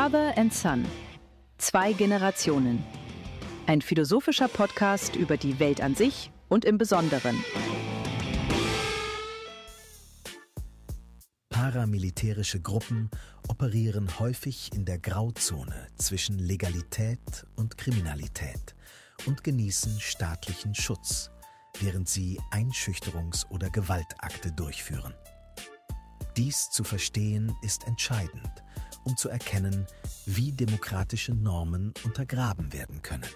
Father and Son. 2 Generationen. Ein philosophischer Podcast über die Welt an sich und im Besonderen. Paramilitärische Gruppen operieren häufig in der Grauzone zwischen Legalität und Kriminalität und genießen staatlichen Schutz, während sie Einschüchterungs- oder Gewaltakte durchführen. Dies zu verstehen ist entscheidend, um zu erkennen, wie demokratische Normen untergraben werden können.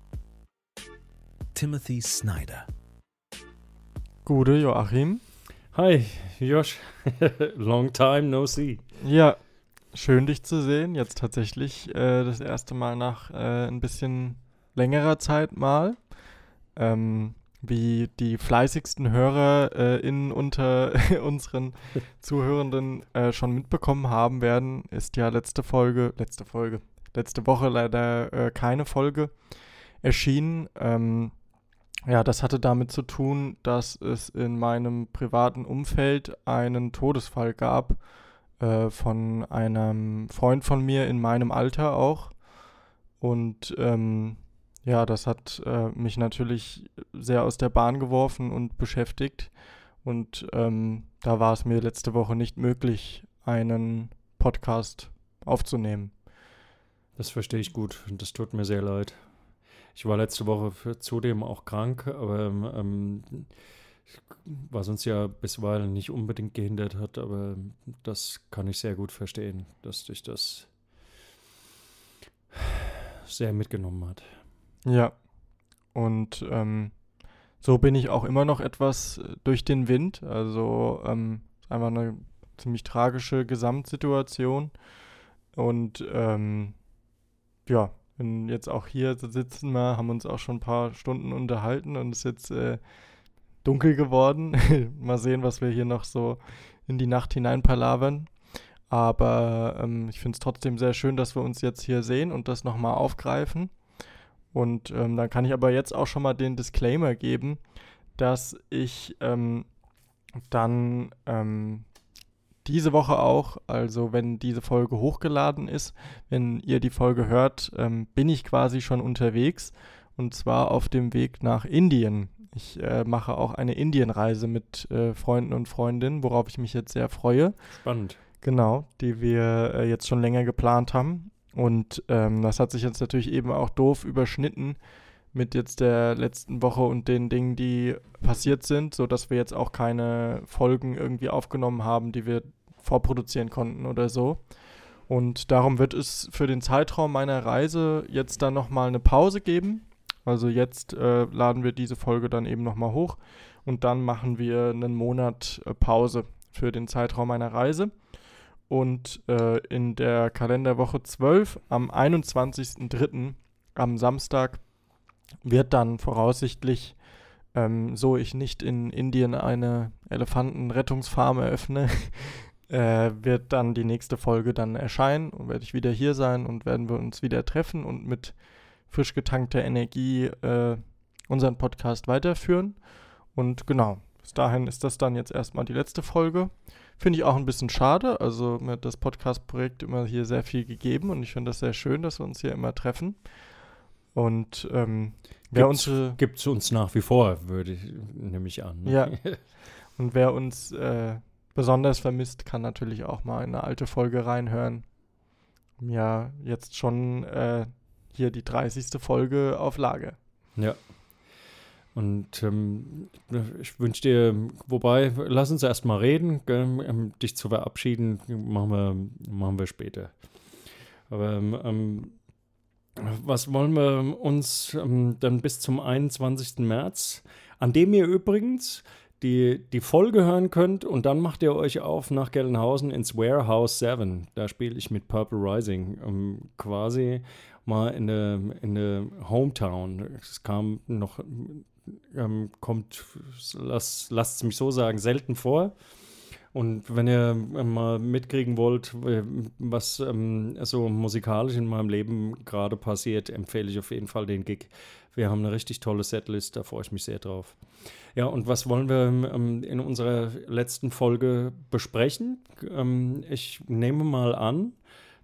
Timothy Snyder. Gute Joachim. Hi, Josh. Long time no see. Ja, schön dich zu sehen. Jetzt tatsächlich das erste Mal nach ein bisschen längerer Zeit mal. Wie die fleißigsten HörerInnen unter unseren Zuhörenden schon mitbekommen haben werden, ist ja letzte Woche leider keine Folge erschienen. Ja, das hatte damit zu tun, dass es in meinem privaten Umfeld einen Todesfall gab von einem Freund von mir in meinem Alter auch. Und ja, das hat mich natürlich sehr aus der Bahn geworfen und beschäftigt. Und da war es mir letzte Woche nicht möglich, einen Podcast aufzunehmen. Das verstehe ich gut und das tut mir sehr leid. Ich war letzte Woche zudem auch krank, aber was uns ja bisweilen nicht unbedingt gehindert hat, aber das kann ich sehr gut verstehen, dass dich das sehr mitgenommen hat. Ja, und so bin ich auch immer noch etwas durch den Wind. Also ist einfach eine ziemlich tragische Gesamtsituation. Und ja, wenn jetzt auch hier sitzen wir, haben uns auch schon ein paar Stunden unterhalten und es ist jetzt dunkel geworden. Mal sehen, was wir hier noch so in die Nacht hinein palavern. Aber ich finde es trotzdem sehr schön, dass wir uns jetzt hier sehen und das nochmal aufgreifen. Und dann kann ich aber jetzt auch schon mal den Disclaimer geben, dass ich dann diese Woche auch, also wenn diese Folge hochgeladen ist, wenn ihr die Folge hört, bin ich quasi schon unterwegs und zwar auf dem Weg nach Indien. Ich mache auch eine Indienreise mit Freunden und Freundinnen, worauf ich mich jetzt sehr freue. Spannend. Genau, die wir jetzt schon länger geplant haben. Und das hat sich jetzt natürlich eben auch doof überschnitten mit jetzt der letzten Woche und den Dingen, die passiert sind, sodass wir jetzt auch keine Folgen irgendwie aufgenommen haben, die wir vorproduzieren konnten oder so. Und darum wird es für den Zeitraum meiner Reise jetzt dann nochmal eine Pause geben. Also jetzt laden wir diese Folge dann eben nochmal hoch und dann machen wir einen Monat Pause für den Zeitraum meiner Reise. Und in der Kalenderwoche 12 am 21.03. am Samstag wird dann voraussichtlich, so ich nicht in Indien eine Elefantenrettungsfarm eröffne, wird dann die nächste Folge dann erscheinen und werde ich wieder hier sein und werden wir uns wieder treffen und mit frisch getankter Energie unseren Podcast weiterführen. Und genau, bis dahin ist das dann jetzt erstmal die letzte Folge. Finde ich auch ein bisschen schade, also mir hat das Podcast-Projekt immer hier sehr viel gegeben und ich finde das sehr schön, dass wir uns hier immer treffen. Und Gibt es uns nach wie vor, nehme ich an. Ne? Ja, und wer uns besonders vermisst, kann natürlich auch mal in eine alte Folge reinhören. Ja, jetzt schon hier die 30. Folge auf Lager. Ja. Und ich wünsche dir, wobei, lass uns erst mal reden, dich zu verabschieden, machen wir später. Aber was wollen wir uns dann bis zum 21. März, an dem ihr übrigens die Folge hören könnt und dann macht ihr euch auf nach Gelnhausen ins Warehouse 7. Da spiele ich mit Purple Rising quasi mal in der Hometown. Es kam noch, lasst es mich so sagen, selten vor. Und wenn ihr mal mitkriegen wollt, was so musikalisch in meinem Leben gerade passiert, empfehle ich auf jeden Fall den Gig. Wir haben eine richtig tolle Setlist, da freue ich mich sehr drauf. Ja, und was wollen wir in unserer letzten Folge besprechen? Ich nehme mal an,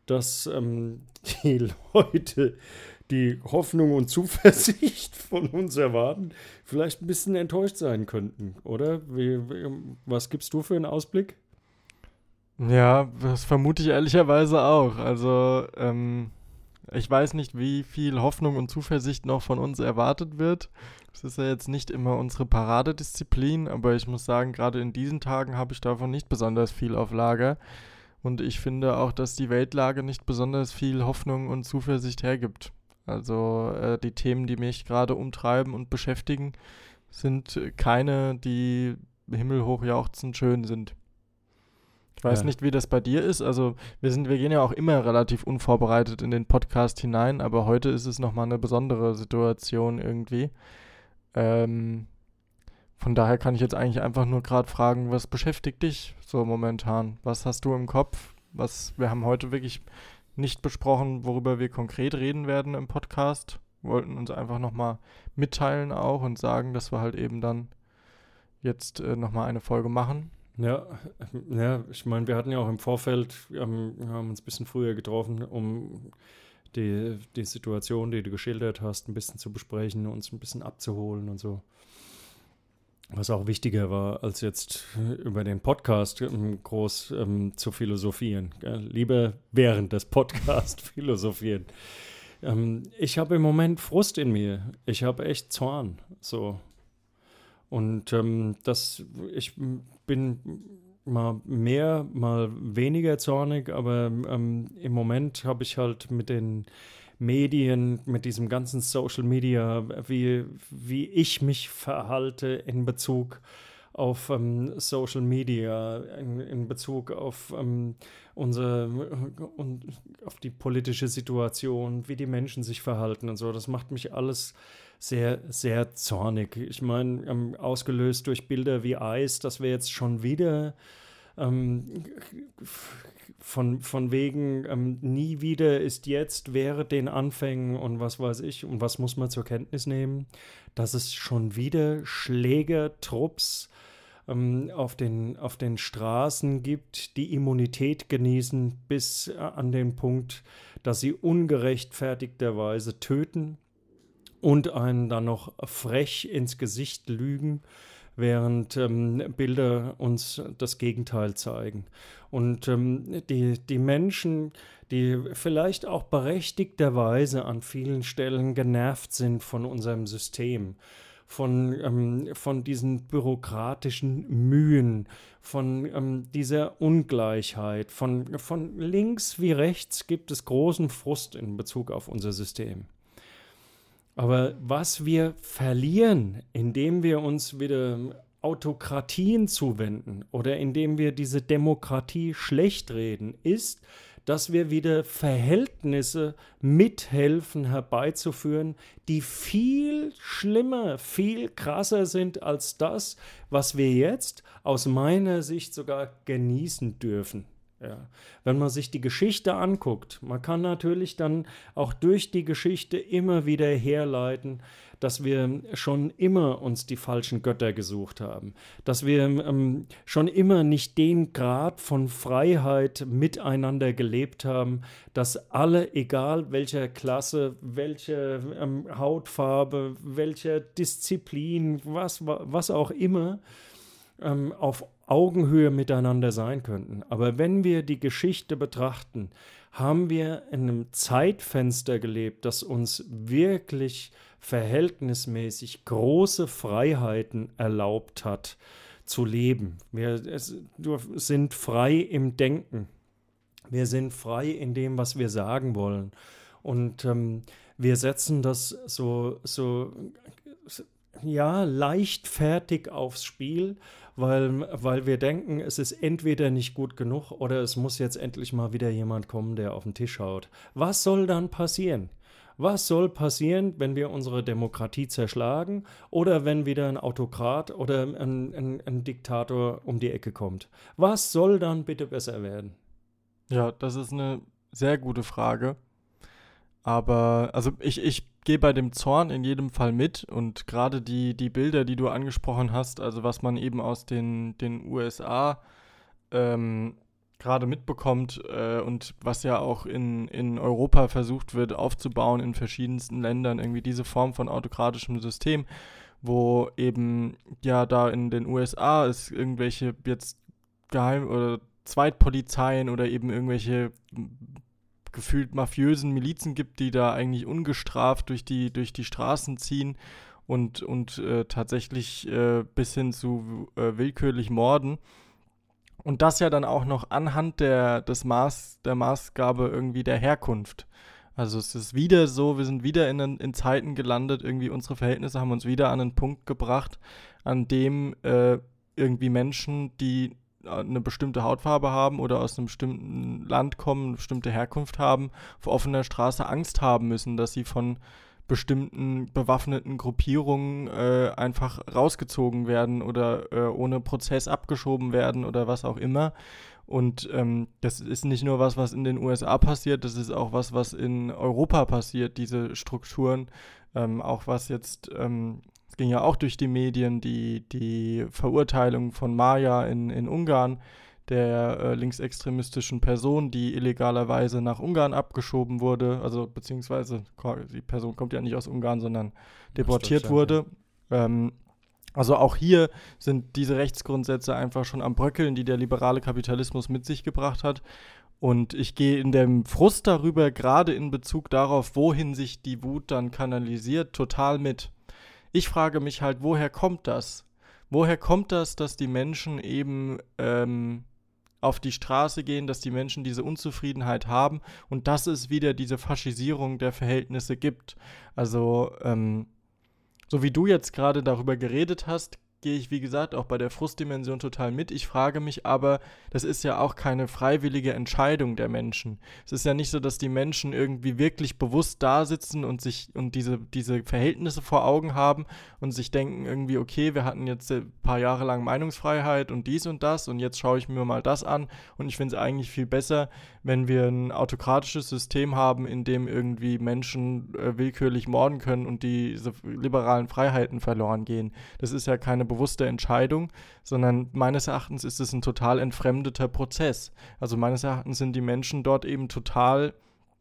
dass die Leute, die Hoffnung und Zuversicht von uns erwarten, vielleicht ein bisschen enttäuscht sein könnten, oder? Was gibst du für einen Ausblick? Ja, das vermute ich ehrlicherweise auch. Also, ich weiß nicht, wie viel Hoffnung und Zuversicht noch von uns erwartet wird. Das ist ja jetzt nicht immer unsere Paradedisziplin, aber ich muss sagen, gerade in diesen Tagen habe ich davon nicht besonders viel auf Lager. Und ich finde auch, dass die Weltlage nicht besonders viel Hoffnung und Zuversicht hergibt. Also die Themen, die mich gerade umtreiben und beschäftigen, sind keine, die himmelhoch jauchzend schön sind. Ich weiß nicht, wie das bei dir ist. Also wir gehen ja auch immer relativ unvorbereitet in den Podcast hinein, aber heute ist es nochmal eine besondere Situation irgendwie. Von daher kann ich jetzt eigentlich einfach nur gerade fragen, was beschäftigt dich so momentan? Was hast du im Kopf? Wir haben heute wirklich nicht besprochen, worüber wir konkret reden werden im Podcast. Wir wollten uns einfach nochmal mitteilen auch und sagen, dass wir halt eben dann jetzt nochmal eine Folge machen. Ja, ich meine, wir hatten ja auch im Vorfeld, wir haben uns ein bisschen früher getroffen, um die Situation, die du geschildert hast, ein bisschen zu besprechen, uns ein bisschen abzuholen und so. Was auch wichtiger war, als jetzt über den Podcast groß zu philosophieren. Lieber während des Podcasts philosophieren. Ich habe im Moment Frust in mir. Ich habe echt Zorn. So. Und ich bin mal mehr, mal weniger zornig, aber im Moment habe ich halt mit den Medien, mit diesem ganzen Social Media, wie ich mich verhalte in Bezug auf Social Media, in Bezug auf auf die politische Situation, wie die Menschen sich verhalten und so. Das macht mich alles sehr, sehr zornig. Ich meine, ausgelöst durch Bilder wie Eis, dass wir jetzt schon wieder von wegen nie wieder ist jetzt, wäre den Anfängen und was weiß ich, und was muss man zur Kenntnis nehmen, dass es schon wieder Schlägertrupps auf den Straßen gibt, die Immunität genießen bis an den Punkt, dass sie ungerechtfertigterweise töten und einen dann noch frech ins Gesicht lügen, während Bilder uns das Gegenteil zeigen. Und die Menschen, die vielleicht auch berechtigterweise an vielen Stellen genervt sind von unserem System, von diesen bürokratischen Mühen, von dieser Ungleichheit, von links wie rechts gibt es großen Frust in Bezug auf unser System. Aber was wir verlieren, indem wir uns wieder Autokratien zuwenden oder indem wir diese Demokratie schlecht reden, ist, dass wir wieder Verhältnisse mithelfen herbeizuführen, die viel schlimmer, viel krasser sind als das, was wir jetzt aus meiner Sicht sogar genießen dürfen. Ja. Wenn man sich die Geschichte anguckt, man kann natürlich dann auch durch die Geschichte immer wieder herleiten, dass wir schon immer uns die falschen Götter gesucht haben, dass wir schon immer nicht den Grad von Freiheit miteinander gelebt haben, dass alle, egal welcher Klasse, welcher Hautfarbe, welcher Disziplin, was auch immer, auf Augenhöhe miteinander sein könnten. Aber wenn wir die Geschichte betrachten, haben wir in einem Zeitfenster gelebt, das uns wirklich verhältnismäßig große Freiheiten erlaubt hat, zu leben. Wir sind frei im Denken. Wir sind frei in dem, was wir sagen wollen. Und wir setzen das so leichtfertig aufs Spiel, weil wir denken, es ist entweder nicht gut genug oder es muss jetzt endlich mal wieder jemand kommen, der auf den Tisch haut. Was soll dann passieren? Was soll passieren, wenn wir unsere Demokratie zerschlagen oder wenn wieder ein Autokrat oder ein Diktator um die Ecke kommt? Was soll dann bitte besser werden? Ja, das ist eine sehr gute Frage. Aber, also ich gehe bei dem Zorn in jedem Fall mit und gerade die Bilder, die du angesprochen hast, also was man eben aus den USA gerade mitbekommt und was ja auch in Europa versucht wird aufzubauen in verschiedensten Ländern, irgendwie diese Form von autokratischem System, wo eben ja da in den USA es irgendwelche jetzt oder Zweitpolizeien oder eben irgendwelche gefühlt mafiösen Milizen gibt, die da eigentlich ungestraft durch die Straßen ziehen und tatsächlich bis hin zu willkürlich morden. Und das ja dann auch noch anhand der Maßgabe irgendwie der Herkunft. Also es ist wieder so, wir sind wieder in Zeiten gelandet, irgendwie unsere Verhältnisse haben uns wieder an einen Punkt gebracht, an dem irgendwie Menschen, die eine bestimmte Hautfarbe haben oder aus einem bestimmten Land kommen, eine bestimmte Herkunft haben, auf offener Straße Angst haben müssen, dass sie von bestimmten bewaffneten Gruppierungen einfach rausgezogen werden oder ohne Prozess abgeschoben werden oder was auch immer. Und das ist nicht nur was in den USA passiert, das ist auch was in Europa passiert, diese Strukturen. Auch was jetzt, es ging ja auch durch die Medien, die Verurteilung von Maja in Ungarn, der linksextremistischen Person, die illegalerweise nach Ungarn abgeschoben wurde, also beziehungsweise die Person kommt ja nicht aus Ungarn, sondern deportiert wurde. Also auch hier sind diese Rechtsgrundsätze einfach schon am Bröckeln, die der liberale Kapitalismus mit sich gebracht hat. Und ich gehe in dem Frust darüber, gerade in Bezug darauf, wohin sich die Wut dann kanalisiert, total mit. Ich frage mich halt, woher kommt das? Woher kommt das, dass die Menschen eben auf die Straße gehen, dass die Menschen diese Unzufriedenheit haben und dass es wieder diese Faschisierung der Verhältnisse gibt? Also, so wie du jetzt gerade darüber geredet hast, gehe ich, wie gesagt, auch bei der Frustdimension total mit. Ich frage mich aber, das ist ja auch keine freiwillige Entscheidung der Menschen. Es ist ja nicht so, dass die Menschen irgendwie wirklich bewusst da sitzen und diese Verhältnisse vor Augen haben und sich denken irgendwie, okay, wir hatten jetzt ein paar Jahre lang Meinungsfreiheit und dies und das und jetzt schaue ich mir mal das an und ich finde es eigentlich viel besser, wenn wir ein autokratisches System haben, in dem irgendwie Menschen willkürlich morden können und diese liberalen Freiheiten verloren gehen. Das ist ja keine bewusste Entscheidung, sondern meines Erachtens ist es ein total entfremdeter Prozess. Also meines Erachtens sind die Menschen dort eben total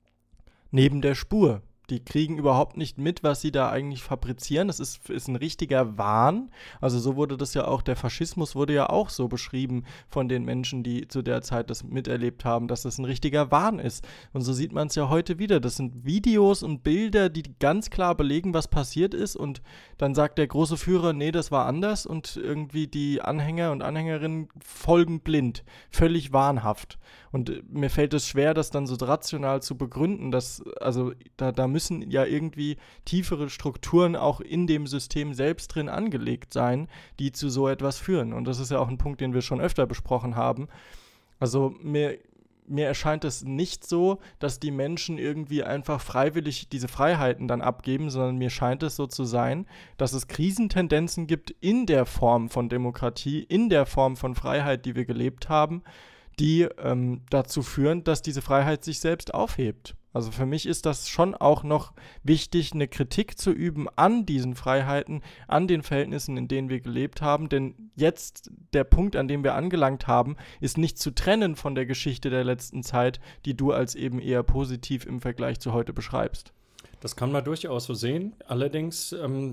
neben der Spur. Die kriegen überhaupt nicht mit, was sie da eigentlich fabrizieren. Das ist ein richtiger Wahn. Also so wurde das ja auch, der Faschismus wurde ja auch so beschrieben von den Menschen, die zu der Zeit das miterlebt haben, dass das ein richtiger Wahn ist. Und so sieht man es ja heute wieder. Das sind Videos und Bilder, die ganz klar belegen, was passiert ist. Und dann sagt der große Führer, nee, das war anders. Und irgendwie die Anhänger und Anhängerinnen folgen blind. Völlig wahnhaft. Und mir fällt es schwer, das dann so rational zu begründen, dass, also da müssen ja irgendwie tiefere Strukturen auch in dem System selbst drin angelegt sein, die zu so etwas führen. Und das ist ja auch ein Punkt, den wir schon öfter besprochen haben. Also mir erscheint es nicht so, dass die Menschen irgendwie einfach freiwillig diese Freiheiten dann abgeben, sondern mir scheint es so zu sein, dass es Krisentendenzen gibt in der Form von Demokratie, in der Form von Freiheit, die wir gelebt haben, die dazu führen, dass diese Freiheit sich selbst aufhebt. Also für mich ist das schon auch noch wichtig, eine Kritik zu üben an diesen Freiheiten, an den Verhältnissen, in denen wir gelebt haben. Denn jetzt der Punkt, an dem wir angelangt haben, ist nicht zu trennen von der Geschichte der letzten Zeit, die du als eben eher positiv im Vergleich zu heute beschreibst. Das kann man durchaus so sehen. Allerdings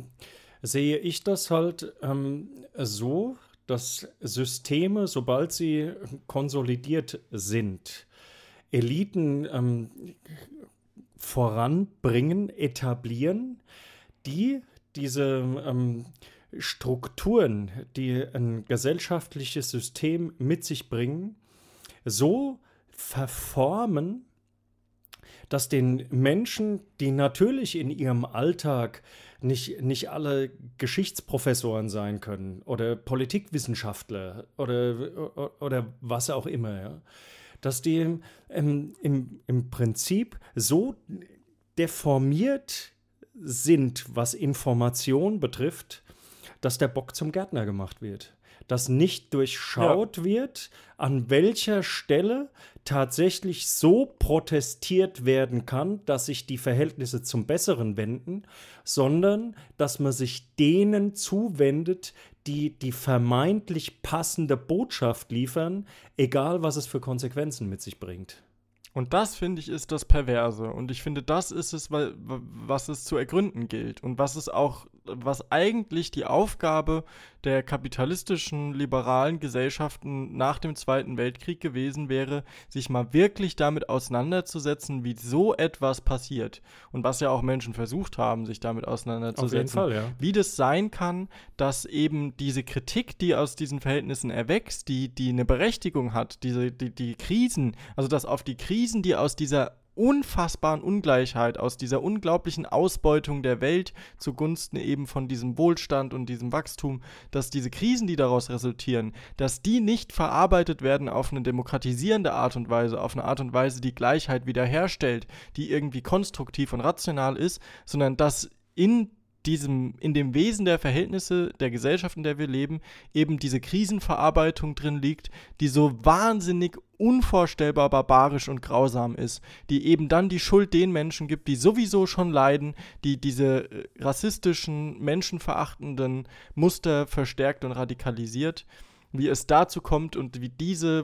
sehe ich das halt so, dass Systeme, sobald sie konsolidiert sind, Eliten voranbringen, etablieren, die diese Strukturen, die ein gesellschaftliches System mit sich bringen, so verformen, dass den Menschen, die natürlich in ihrem Alltag nicht alle Geschichtsprofessoren sein können oder Politikwissenschaftler oder was auch immer, ja, dass die im Prinzip so deformiert sind, was Information betrifft, dass der Bock zum Gärtner gemacht wird. dass nicht durchschaut wird, an welcher Stelle tatsächlich so protestiert werden kann, dass sich die Verhältnisse zum Besseren wenden, sondern dass man sich denen zuwendet, die die vermeintlich passende Botschaft liefern, egal was es für Konsequenzen mit sich bringt. Und das, finde ich, ist das Perverse. Und ich finde, das ist es, was es zu ergründen gilt. Und was eigentlich die Aufgabe der kapitalistischen, liberalen Gesellschaften nach dem Zweiten Weltkrieg gewesen wäre, sich mal wirklich damit auseinanderzusetzen, wie so etwas passiert. Und was ja auch Menschen versucht haben, sich damit auseinanderzusetzen. Auf jeden Fall, ja. Wie das sein kann, dass eben diese Kritik, die aus diesen Verhältnissen erwächst, die eine Berechtigung hat, die Krisen, also dass auf die Krisen, die aus dieser unfassbaren Ungleichheit, aus dieser unglaublichen Ausbeutung der Welt zugunsten eben von diesem Wohlstand und diesem Wachstum, dass diese Krisen, die daraus resultieren, dass die nicht verarbeitet werden auf eine demokratisierende Art und Weise, auf eine Art und Weise, die Gleichheit wiederherstellt, die irgendwie konstruktiv und rational ist, sondern dass in dem Wesen der Verhältnisse der Gesellschaft, in der wir leben, eben diese Krisenverarbeitung drin liegt, die so wahnsinnig unvorstellbar barbarisch und grausam ist, die eben dann die Schuld den Menschen gibt, die sowieso schon leiden, die diese rassistischen, menschenverachtenden Muster verstärkt und radikalisiert, wie es dazu kommt und wie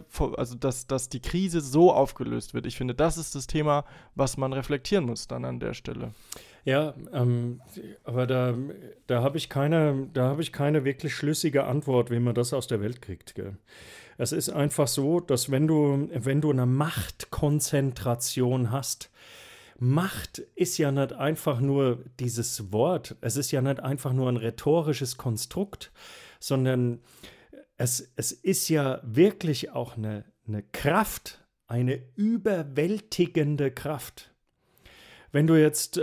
dass die Krise so aufgelöst wird. Ich finde, das ist das Thema, was man reflektieren muss dann an der Stelle. Ja, aber da habe ich keine wirklich schlüssige Antwort, wie man das aus der Welt kriegt. Gell? Es ist einfach so, dass wenn du eine Machtkonzentration hast, Macht ist ja nicht einfach nur dieses Wort, es ist ja nicht einfach nur ein rhetorisches Konstrukt, sondern es ist ja wirklich auch eine Kraft, eine überwältigende Kraft. Wenn du jetzt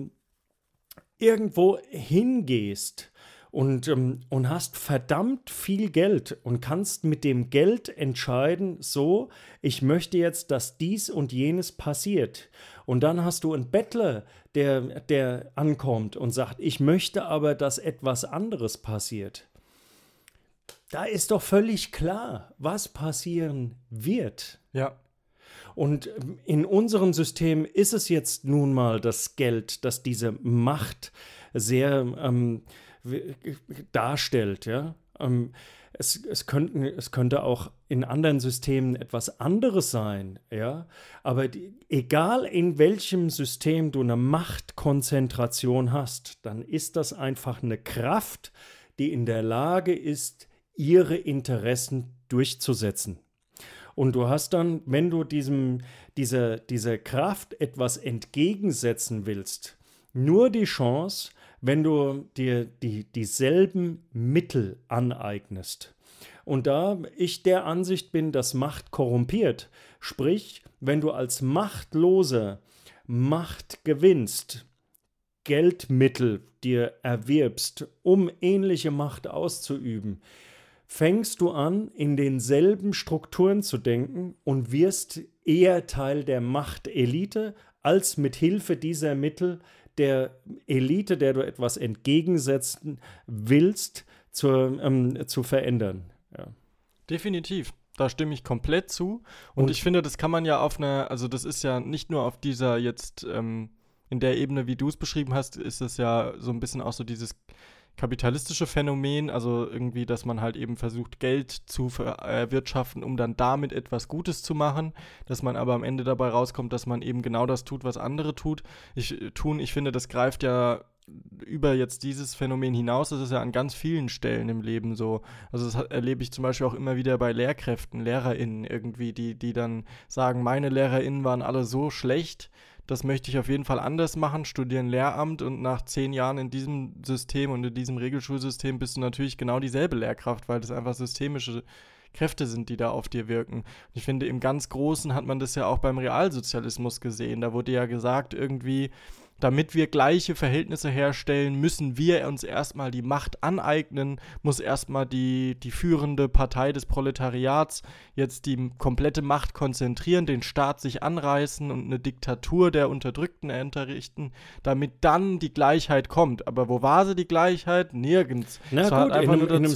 irgendwo hingehst und hast verdammt viel Geld und kannst mit dem Geld entscheiden, so, ich möchte jetzt, dass dies und jenes passiert. Und dann hast du einen Bettler, der ankommt und sagt, ich möchte aber, dass etwas anderes passiert. Da ist doch völlig klar, was passieren wird. Ja. Und in unserem System ist es jetzt nun mal das Geld, das diese Macht sehr darstellt. Ja? Es könnte auch in anderen Systemen etwas anderes sein. Ja? Aber egal in welchem System du eine Machtkonzentration hast, dann ist das einfach eine Kraft, die in der Lage ist, ihre Interessen durchzusetzen. Und du hast dann, wenn du dieser Kraft etwas entgegensetzen willst, nur die Chance, wenn du dir dieselben Mittel aneignest. Und da ich der Ansicht bin, dass Macht korrumpiert, sprich, wenn du als Machtloser Macht gewinnst, Geldmittel dir erwirbst, um ähnliche Macht auszuüben, fängst du an, in denselben Strukturen zu denken und wirst eher Teil der Machtelite, als mit Hilfe dieser Mittel der Elite, der du etwas entgegensetzen willst, zu verändern. Ja. Definitiv. Da stimme ich komplett zu. Und ich finde, das kann man ja also das ist ja nicht nur auf dieser jetzt, in der Ebene, wie du es beschrieben hast, ist es ja so ein bisschen auch so dieses kapitalistische Phänomen, also irgendwie, dass man halt eben versucht, Geld zu erwirtschaften, um dann damit etwas Gutes zu machen, dass man aber am Ende dabei rauskommt, dass man eben genau das tut, was andere tun. Ich finde, das greift ja über jetzt dieses Phänomen hinaus, das ist ja an ganz vielen Stellen im Leben so. Also das erlebe ich zum Beispiel auch immer wieder bei Lehrkräften, LehrerInnen irgendwie, die dann sagen, meine LehrerInnen waren alle so schlecht, das möchte ich auf jeden Fall anders machen, studieren Lehramt und nach 10 Jahren in diesem System und in diesem Regelschulsystem bist du natürlich genau dieselbe Lehrkraft, weil das einfach systemische Kräfte sind, die da auf dir wirken. Und ich finde, im ganz Großen hat man das ja auch beim Realsozialismus gesehen. Da wurde ja gesagt irgendwie, damit wir gleiche Verhältnisse herstellen, müssen wir uns erstmal die Macht aneignen, muss erstmal die führende Partei des Proletariats jetzt die komplette Macht konzentrieren, den Staat sich anreißen und eine Diktatur der Unterdrückten errichten, damit dann die Gleichheit kommt. Aber wo war sie, die Gleichheit? Nirgends. Na gut, in einem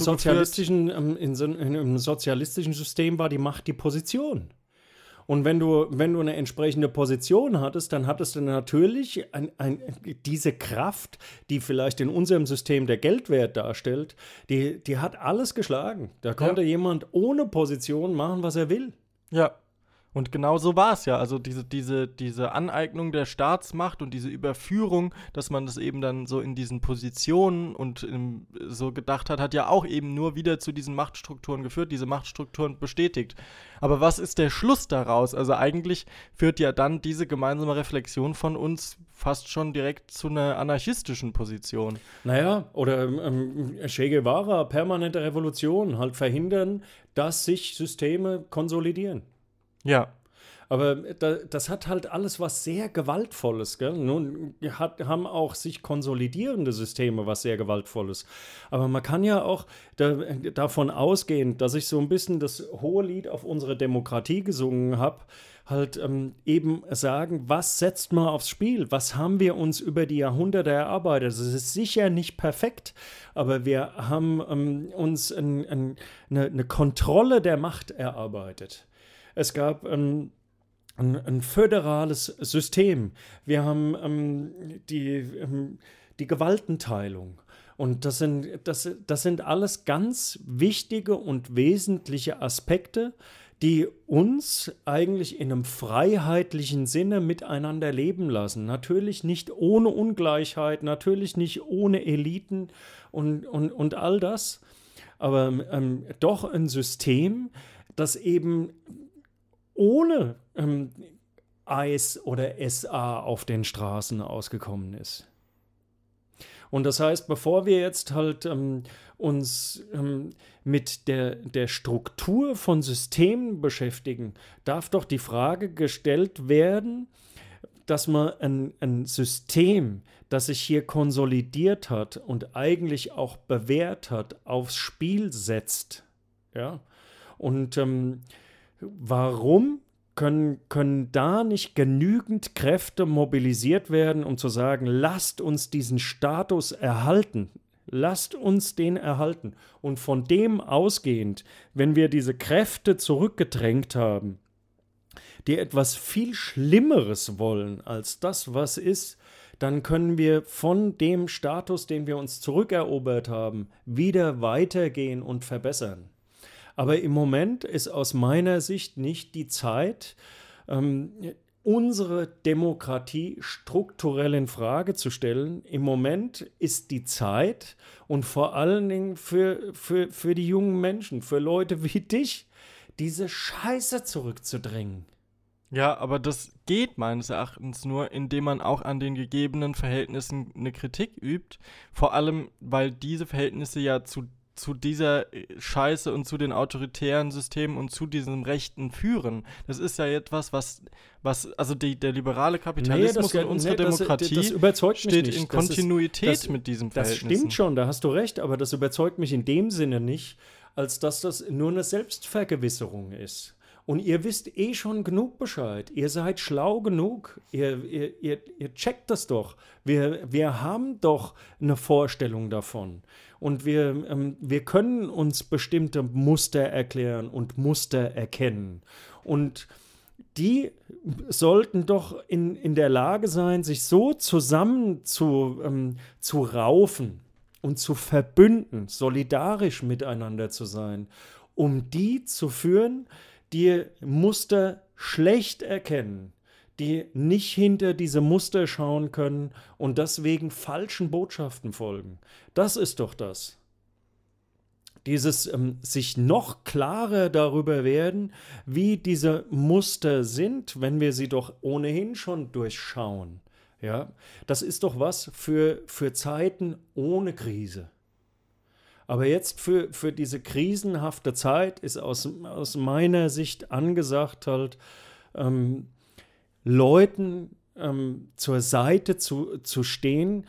sozialistischen System war die Macht die Position. Und wenn du eine entsprechende Position hattest, dann hattest du natürlich diese Kraft, die vielleicht in unserem System der Geldwert darstellt, die hat alles geschlagen. Da konnte jemand ohne Position machen, was er will. Ja. Und genau so war es ja. Also diese Aneignung der Staatsmacht und diese Überführung, dass man das eben dann so in diesen Positionen und so gedacht hat ja auch eben nur wieder zu diesen Machtstrukturen geführt, diese Machtstrukturen bestätigt. Aber was ist der Schluss daraus? Also eigentlich führt ja dann diese gemeinsame Reflexion von uns fast schon direkt zu einer anarchistischen Position. Naja, oder Che Guevara, permanente Revolution, halt verhindern, dass sich Systeme konsolidieren. Ja. Aber das hat halt alles was sehr Gewaltvolles, gell? Nun haben auch sich konsolidierende Systeme was sehr Gewaltvolles. Aber man kann ja auch davon ausgehen, dass ich so ein bisschen das hohe Lied auf unsere Demokratie gesungen habe, halt eben sagen, was setzt man aufs Spiel? Was haben wir uns über die Jahrhunderte erarbeitet? Es ist sicher nicht perfekt, aber wir haben uns eine Kontrolle der Macht erarbeitet. Es gab ein föderales System. Wir haben die Gewaltenteilung. Und das sind alles ganz wichtige und wesentliche Aspekte, die uns eigentlich in einem freiheitlichen Sinne miteinander leben lassen. Natürlich nicht ohne Ungleichheit, natürlich nicht ohne Eliten und all das, aber doch ein System, das eben ohne ICE oder SA auf den Straßen ausgekommen ist. Und das heißt, bevor wir jetzt halt uns mit der Struktur von Systemen beschäftigen, darf doch die Frage gestellt werden, dass man ein System, das sich hier konsolidiert hat und eigentlich auch bewährt hat, aufs Spiel setzt. Ja? Und warum können da nicht genügend Kräfte mobilisiert werden, um zu sagen, lasst uns diesen Status erhalten, lasst uns den erhalten. Und von dem ausgehend, wenn wir diese Kräfte zurückgedrängt haben, die etwas viel Schlimmeres wollen als das, was ist, dann können wir von dem Status, den wir uns zurückerobert haben, wieder weitergehen und verbessern. Aber im Moment ist aus meiner Sicht nicht die Zeit, unsere Demokratie strukturell in Frage zu stellen. Im Moment ist die Zeit und vor allen Dingen für die jungen Menschen, für Leute wie dich, diese Scheiße zurückzudrängen. Ja, aber das geht meines Erachtens nur, indem man auch an den gegebenen Verhältnissen eine Kritik übt. Vor allem, weil diese Verhältnisse ja zu dieser Scheiße und zu den autoritären Systemen und zu diesem Rechten führen. Das ist ja etwas, was also der liberale Kapitalismus und unsere Demokratie das überzeugt mich steht nicht. In Kontinuität mit diesem Verhältnis. Das stimmt schon, da hast du recht, aber das überzeugt mich in dem Sinne nicht, als dass das nur eine Selbstvergewisserung ist. Und ihr wisst eh schon genug Bescheid. Ihr seid schlau genug. Ihr checkt das doch. Wir haben doch eine Vorstellung davon. Und wir können uns bestimmte Muster erklären und Muster erkennen. Und die sollten doch in der Lage sein, sich so zusammen zu raufen und zu verbünden, solidarisch miteinander zu sein, um die zu führen, die Muster schlecht erkennen, die nicht hinter diese Muster schauen können und deswegen falschen Botschaften folgen. Das ist doch das. Dieses sich noch klarer darüber werden, wie diese Muster sind, wenn wir sie doch ohnehin schon durchschauen. Ja? Das ist doch was für Zeiten ohne Krise. Aber jetzt für diese krisenhafte Zeit ist aus meiner Sicht angesagt halt, Leuten zur Seite zu stehen,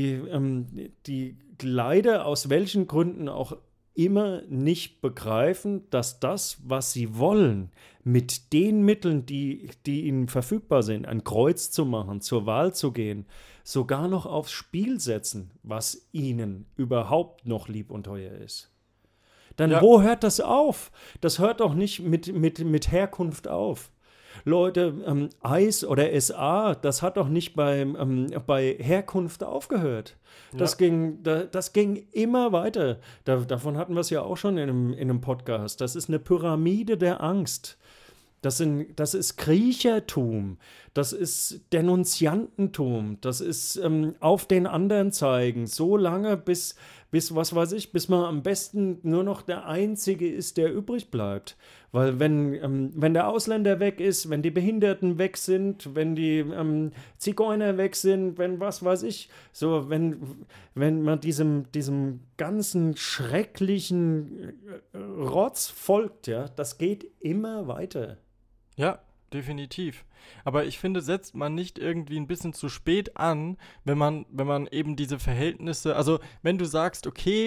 die leider aus welchen Gründen auch immer nicht begreifen, dass das, was sie wollen, mit den Mitteln, die ihnen verfügbar sind, ein Kreuz zu machen, zur Wahl zu gehen, sogar noch aufs Spiel setzen, was ihnen überhaupt noch lieb und teuer ist. Dann wo hört das auf? Das hört doch nicht mit Herkunft auf. Leute, Eis oder SA, das hat doch nicht bei Herkunft aufgehört. Das ging immer weiter. Davon hatten wir es ja auch schon in einem Podcast. Das ist eine Pyramide der Angst. Das ist Kriechertum, das ist Denunziantentum, das ist auf den anderen zeigen, so lange bis was weiß ich, bis man am besten nur noch der Einzige ist, der übrig bleibt. Weil wenn der Ausländer weg ist, wenn die Behinderten weg sind, wenn die Zigeuner weg sind, wenn was weiß ich, so wenn man diesem ganzen schrecklichen Rotz folgt, ja, das geht immer weiter. Ja, definitiv. Aber ich finde, setzt man nicht irgendwie ein bisschen zu spät an, wenn man eben diese Verhältnisse, also wenn du sagst, okay,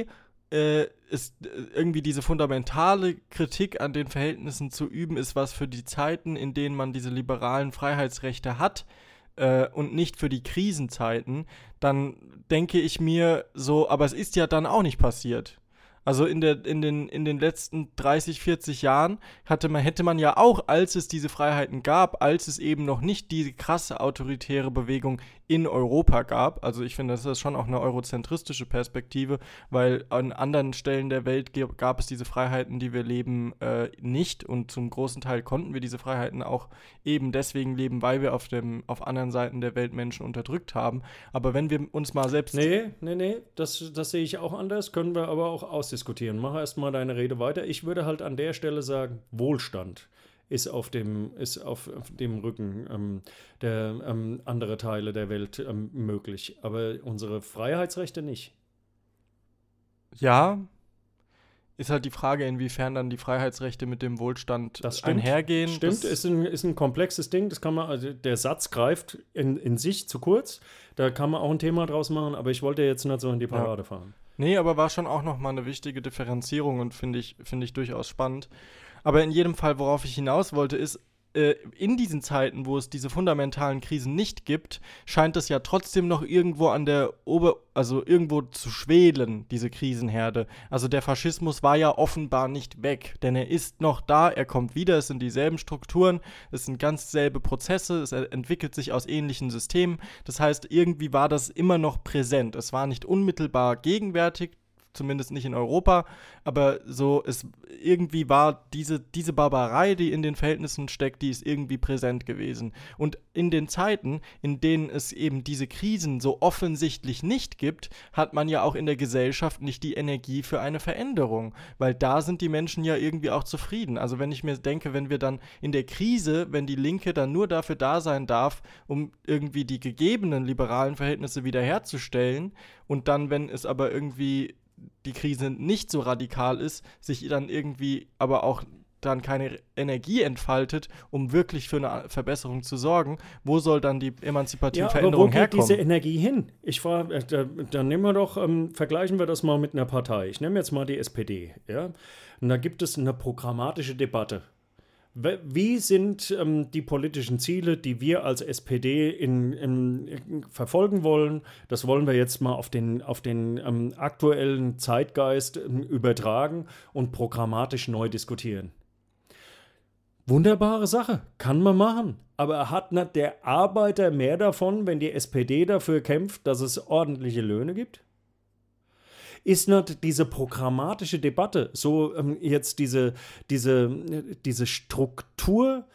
ist irgendwie diese fundamentale Kritik an den Verhältnissen zu üben, ist was für die Zeiten, in denen man diese liberalen Freiheitsrechte hat, und nicht für die Krisenzeiten, dann denke ich mir so, aber es ist ja dann auch nicht passiert. Also in den letzten 30, 40 Jahren hätte man ja auch, als es diese Freiheiten gab, als es eben noch nicht diese krasse autoritäre Bewegung in Europa gab, also ich finde, das ist schon auch eine eurozentristische Perspektive, weil an anderen Stellen der Welt gab es diese Freiheiten, die wir leben, nicht, und zum großen Teil konnten wir diese Freiheiten auch eben deswegen leben, weil wir auf anderen Seiten der Welt Menschen unterdrückt haben. Aber wenn wir uns mal selbst... Nee, das sehe ich auch anders, können wir aber auch ausdiskutieren. Mach erst mal deine Rede weiter. Ich würde halt an der Stelle sagen, Wohlstand ist auf dem Rücken der andere Teile der Welt möglich. Aber unsere Freiheitsrechte nicht. Ja, ist halt die Frage, inwiefern dann die Freiheitsrechte mit dem Wohlstand einhergehen. Stimmt, ist ein komplexes Ding. Das kann man, also der Satz greift in sich zu kurz. Da kann man auch ein Thema draus machen, aber ich wollte jetzt nicht so in die Parade fahren. Nee, aber war schon auch nochmal eine wichtige Differenzierung und finde ich durchaus spannend. Aber in jedem Fall, worauf ich hinaus wollte, ist, in diesen Zeiten, wo es diese fundamentalen Krisen nicht gibt, scheint es ja trotzdem noch irgendwo irgendwo zu schwelen, diese Krisenherde. Also der Faschismus war ja offenbar nicht weg, denn er ist noch da, er kommt wieder, es sind dieselben Strukturen, es sind ganz selbe Prozesse, es entwickelt sich aus ähnlichen Systemen. Das heißt, irgendwie war das immer noch präsent. Es war nicht unmittelbar gegenwärtig, zumindest nicht in Europa, aber so, irgendwie war diese Barbarei, die in den Verhältnissen steckt, die ist irgendwie präsent gewesen. Und in den Zeiten, in denen es eben diese Krisen so offensichtlich nicht gibt, hat man ja auch in der Gesellschaft nicht die Energie für eine Veränderung, weil da sind die Menschen ja irgendwie auch zufrieden. Also wenn ich mir denke, wenn wir dann in der Krise, wenn die Linke dann nur dafür da sein darf, um irgendwie die gegebenen liberalen Verhältnisse wiederherzustellen, und dann, wenn es aber irgendwie die Krise nicht so radikal ist, sich dann irgendwie aber auch dann keine Energie entfaltet, um wirklich für eine Verbesserung zu sorgen, wo soll dann die emanzipative Veränderung herkommen? Wo geht diese Energie hin? Ich frage, dann nehmen wir doch, vergleichen wir das mal mit einer Partei. Ich nehme jetzt mal die SPD, ja? Und da gibt es eine programmatische Debatte. Wie sind die politischen Ziele, die wir als SPD verfolgen wollen? Das wollen wir jetzt mal auf den aktuellen Zeitgeist übertragen und programmatisch neu diskutieren. Wunderbare Sache, kann man machen. Aber hat nicht der Arbeiter mehr davon, wenn die SPD dafür kämpft, dass es ordentliche Löhne gibt? Ist nicht diese programmatische Debatte, so jetzt diese Strukturdebatte,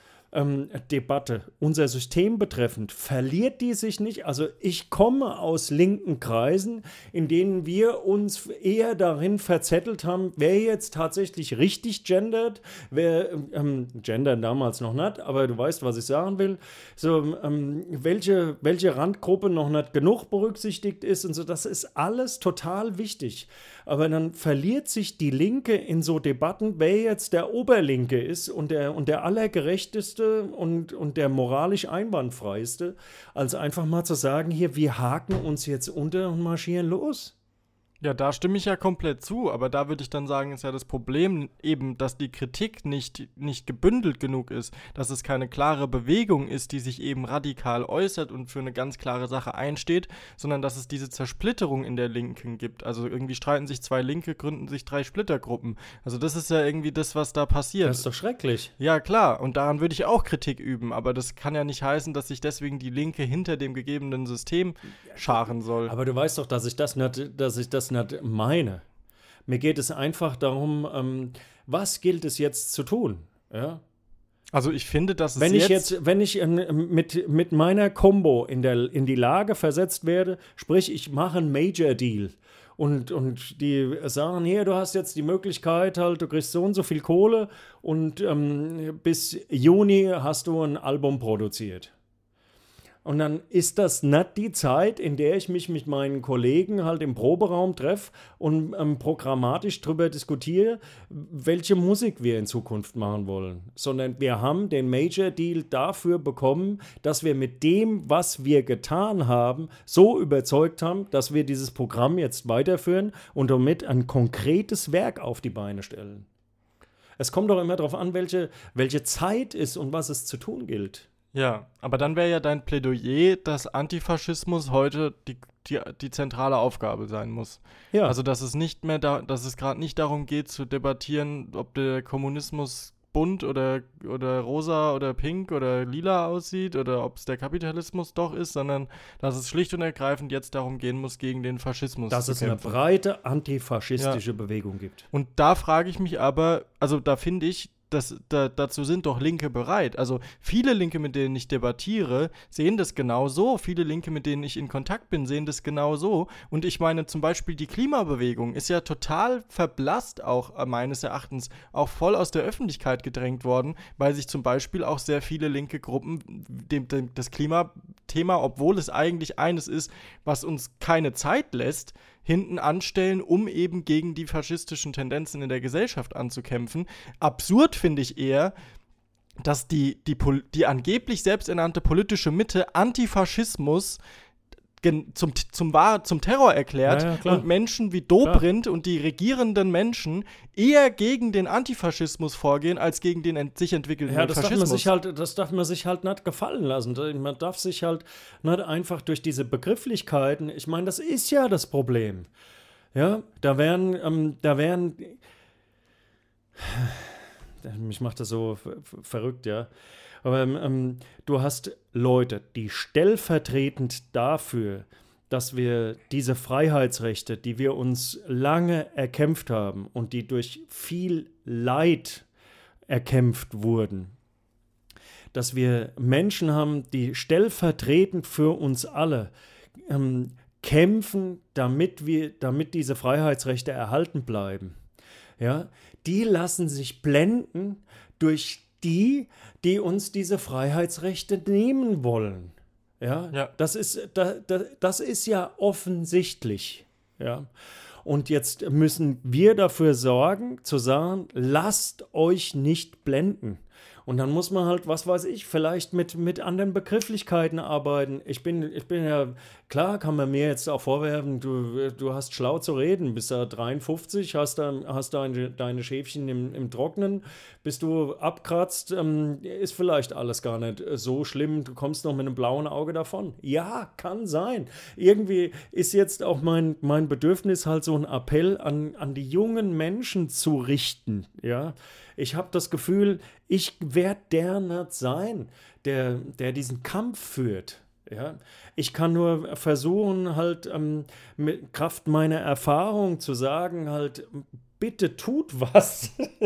unser System betreffend, verliert die sich nicht? Also ich komme aus linken Kreisen, in denen wir uns eher darin verzettelt haben, wer jetzt tatsächlich richtig gendert, wer gendern damals noch nicht, aber du weißt, was ich sagen will, so welche Randgruppe noch nicht genug berücksichtigt ist und so, das ist alles total wichtig. Aber dann verliert sich die Linke in so Debatten, wer jetzt der Oberlinke ist und der Allergerechteste sinnvollste und der moralisch einwandfreiste, als einfach mal zu sagen, hier, wir haken uns jetzt unter und marschieren los. Ja, da stimme ich ja komplett zu, aber da würde ich dann sagen, ist ja das Problem eben, dass die Kritik nicht gebündelt genug ist, dass es keine klare Bewegung ist, die sich eben radikal äußert und für eine ganz klare Sache einsteht, sondern dass es diese Zersplitterung in der Linken gibt. Also irgendwie streiten sich 2 Linke, gründen sich 3 Splittergruppen. Also das ist ja irgendwie das, was da passiert. Das ist doch schrecklich. Ja, klar, und daran würde ich auch Kritik üben, aber das kann ja nicht heißen, dass sich deswegen die Linke hinter dem gegebenen System scharen soll. Aber du weißt doch, dass ich das nicht meine. Mir geht es einfach darum, was gilt es jetzt zu tun? Ja? Also ich finde, dass wenn ich mit meiner Combo in die Lage versetzt werde, sprich, ich mache einen Major Deal und die sagen, hier, du hast jetzt die Möglichkeit, halt, du kriegst so und so viel Kohle und bis Juni hast du ein Album produziert. Und dann ist das nicht die Zeit, in der ich mich mit meinen Kollegen halt im Proberaum treffe und programmatisch darüber diskutiere, welche Musik wir in Zukunft machen wollen. Sondern wir haben den Major Deal dafür bekommen, dass wir mit dem, was wir getan haben, so überzeugt haben, dass wir dieses Programm jetzt weiterführen und damit ein konkretes Werk auf die Beine stellen. Es kommt doch immer darauf an, welche Zeit ist und was es zu tun gilt. Ja, aber dann wäre ja dein Plädoyer, dass Antifaschismus heute die zentrale Aufgabe sein muss. Ja. Also dass es nicht mehr dass es gerade nicht darum geht zu debattieren, ob der Kommunismus bunt oder rosa oder pink oder lila aussieht oder ob es der Kapitalismus doch ist, sondern dass es schlicht und ergreifend jetzt darum gehen muss, gegen den Faschismus dass zu kämpfen. Dass es eine breite antifaschistische Bewegung gibt. Und da frage ich mich aber, also da finde ich, dazu sind doch Linke bereit. Also viele Linke, mit denen ich debattiere, sehen das genau so. Viele Linke, mit denen ich in Kontakt bin, sehen das genau so. Und ich meine zum Beispiel die Klimabewegung ist ja total verblasst auch meines Erachtens, auch voll aus der Öffentlichkeit gedrängt worden, weil sich zum Beispiel auch sehr viele linke Gruppen das Klimathema, obwohl es eigentlich eines ist, was uns keine Zeit lässt, hinten anstellen, um eben gegen die faschistischen Tendenzen in der Gesellschaft anzukämpfen. Absurd finde ich eher, dass die angeblich selbsternannte politische Mitte Antifaschismus zum Terror erklärt und Menschen wie Dobrindt und die regierenden Menschen eher gegen den Antifaschismus vorgehen, als gegen den sich entwickelnden Faschismus. Das darf man sich halt nicht gefallen lassen. Man darf sich halt nicht einfach durch diese Begrifflichkeiten, ich meine, das ist ja das Problem. Ja, da wären mich macht das so verrückt, ja. Aber du hast Leute, die stellvertretend dafür, dass wir diese Freiheitsrechte, die wir uns lange erkämpft haben und die durch viel Leid erkämpft wurden, dass wir Menschen haben, die stellvertretend für uns alle kämpfen, damit diese Freiheitsrechte erhalten bleiben. Ja? Die lassen sich blenden durch die uns diese Freiheitsrechte nehmen wollen. Ja? Das ist ja offensichtlich. Ja? Und jetzt müssen wir dafür sorgen, zu sagen, lasst euch nicht blenden. Und dann muss man halt, was weiß ich, vielleicht mit anderen Begrifflichkeiten arbeiten. Ich bin ja, klar kann man mir jetzt auch vorwerfen, du hast schlau zu reden, bist ja 53, hast deine Schäfchen im Trocknen, bis du abkratzt, ist vielleicht alles gar nicht so schlimm, du kommst noch mit einem blauen Auge davon. Ja, kann sein. Irgendwie ist jetzt auch mein Bedürfnis halt so ein Appell an die jungen Menschen zu richten, ja. Ich habe das Gefühl, ich werde der nicht sein, der diesen Kampf führt. Ja? Ich kann nur versuchen, halt mit Kraft meiner Erfahrung zu sagen, halt, bitte tut was.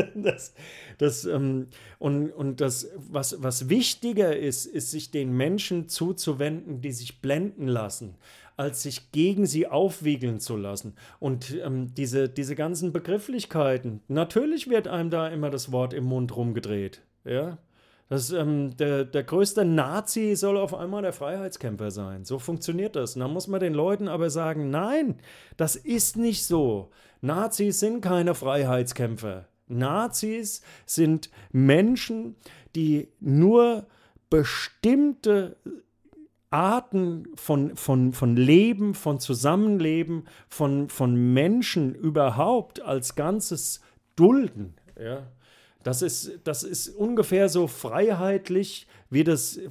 Was wichtiger ist, sich den Menschen zuzuwenden, die sich blenden lassen, als sich gegen sie aufwiegeln zu lassen. Und diese ganzen Begrifflichkeiten, natürlich wird einem da immer das Wort im Mund rumgedreht. Ja? Der größte Nazi soll auf einmal der Freiheitskämpfer sein. So funktioniert das. Und dann muss man den Leuten aber sagen, nein, das ist nicht so. Nazis sind keine Freiheitskämpfer. Nazis sind Menschen, die nur bestimmte Arten von Leben, von Zusammenleben, von Menschen überhaupt als Ganzes dulden. Ja? Das ist ungefähr so freiheitlich wie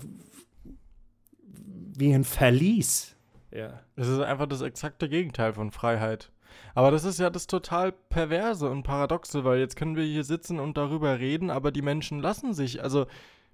ein Verlies. Ja. Es ist einfach das exakte Gegenteil von Freiheit. Aber das ist ja das total Perverse und Paradoxe, weil jetzt können wir hier sitzen und darüber reden, aber die Menschen lassen sich, also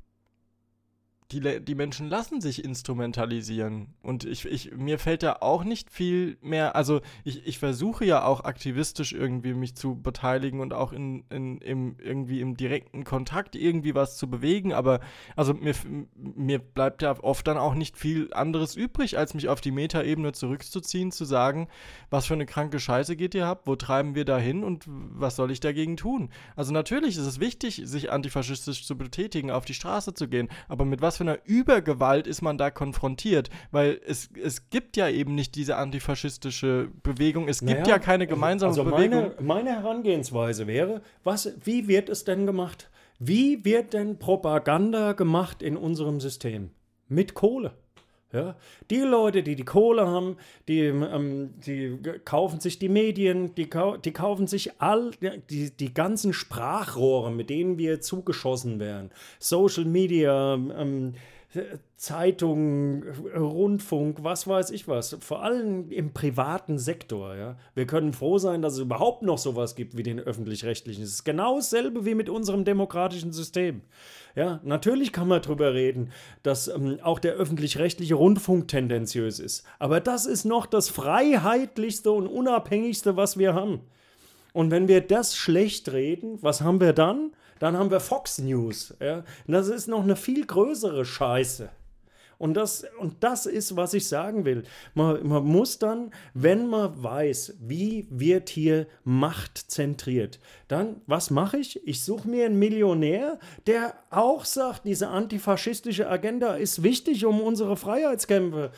die Menschen lassen sich instrumentalisieren. Und mir fällt da auch nicht viel mehr, also ich versuche ja auch aktivistisch irgendwie mich zu beteiligen und auch irgendwie im direkten Kontakt irgendwie was zu bewegen, aber also mir bleibt ja oft dann auch nicht viel anderes übrig, als mich auf die Metaebene zurückzuziehen, zu sagen, was für eine kranke Scheiße geht ihr ab, wo treiben wir da hin und was soll ich dagegen tun? Also natürlich ist es wichtig, sich antifaschistisch zu betätigen, auf die Straße zu gehen, aber mit was für einer Übergewalt ist man da konfrontiert, weil es gibt ja eben nicht diese antifaschistische Bewegung, es gibt ja keine gemeinsame Bewegung. Meine Herangehensweise wäre, wie wird es denn gemacht? Wie wird denn Propaganda gemacht in unserem System? Mit Kohle. Ja? Die Leute, die Kohle haben, die kaufen sich die Medien, die kaufen sich die ganzen Sprachrohre, mit denen wir zugeschossen werden. Social Media, Zeitungen, Rundfunk, was weiß ich was. Vor allem im privaten Sektor. Ja? Wir können froh sein, dass es überhaupt noch sowas gibt wie den Öffentlich-Rechtlichen. Es ist genau dasselbe wie mit unserem demokratischen System. Ja, natürlich kann man darüber reden, dass auch der öffentlich-rechtliche Rundfunk tendenziös ist. Aber das ist noch das freiheitlichste und unabhängigste, was wir haben. Und wenn wir das schlecht reden, was haben wir dann? Dann haben wir Fox News. Ja? Und das ist noch eine viel größere Scheiße. Und das ist, was ich sagen will. Man muss dann, wenn man weiß, wie wird hier Macht zentriert, dann, was mache ich? Ich suche mir einen Millionär, der auch sagt, diese antifaschistische Agenda ist wichtig, um unsere Freiheitskämpfe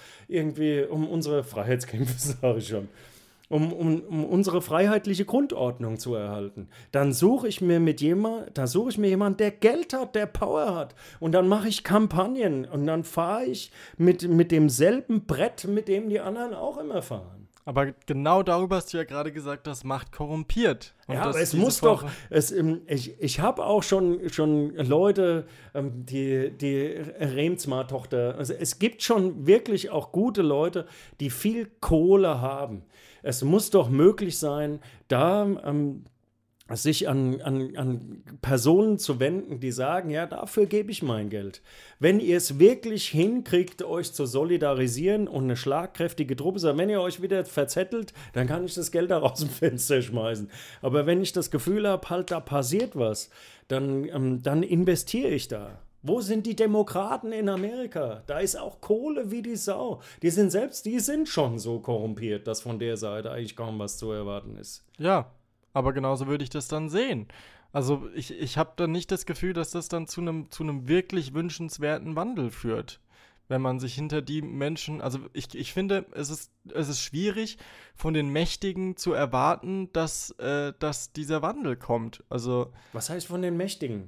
sage ich schon, um unsere freiheitliche Grundordnung zu erhalten. Dann suche ich mir jemanden, der Geld hat, der Power hat. Und dann mache ich Kampagnen und dann fahre ich mit demselben Brett, mit dem die anderen auch immer fahren. Aber genau darüber hast du ja gerade gesagt, dass Macht korrumpiert. Und ja, aber es muss doch, ich habe auch schon Leute, die Remsmar-Tochter, also es gibt schon wirklich auch gute Leute, die viel Kohle haben. Es muss doch möglich sein, da sich an Personen zu wenden, die sagen, ja, dafür gebe ich mein Geld. Wenn ihr es wirklich hinkriegt, euch zu solidarisieren und eine schlagkräftige Truppe seid, wenn ihr euch wieder verzettelt, dann kann ich das Geld da aus dem Fenster schmeißen. Aber wenn ich das Gefühl habe, halt, da passiert was, dann investiere ich da. Wo sind die Demokraten in Amerika? Da ist auch Kohle wie die Sau. Die sind schon so korrumpiert, dass von der Seite eigentlich kaum was zu erwarten ist. Ja, aber genauso würde ich das dann sehen. Also ich habe dann nicht das Gefühl, dass das dann zu einem wirklich wünschenswerten Wandel führt. Wenn man sich hinter die Menschen, also ich finde, es ist schwierig, von den Mächtigen zu erwarten, dass dieser Wandel kommt. Also was heißt von den Mächtigen?